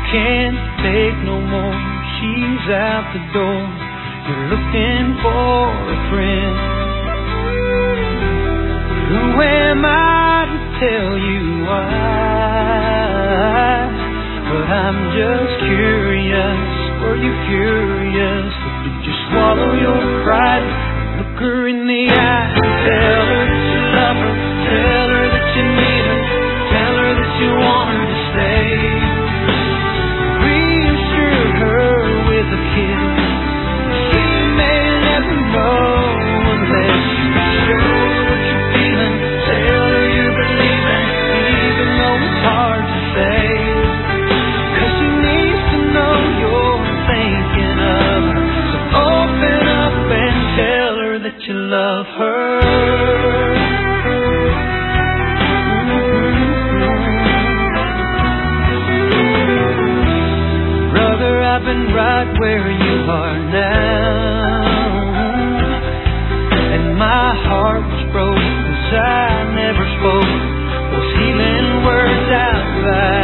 can't take no more. She's out the door. You're looking for a friend. Who am I to tell you why? But I'm just curious. Were you curious? Did you swallow your pride? Look her in the eye. Tell her that you love her. Tell her that you need her. Tell her that you want her to stay. Reassure her with a kiss. She may never know unless you show her what you're feeling. Tell her you believe in, even though it's hard to say. 'Cause she needs to know you're thinking of her. So open up and tell her that you love her. I've been right where you are now, and my heart was broke 'cause I never spoke those healing words out loud.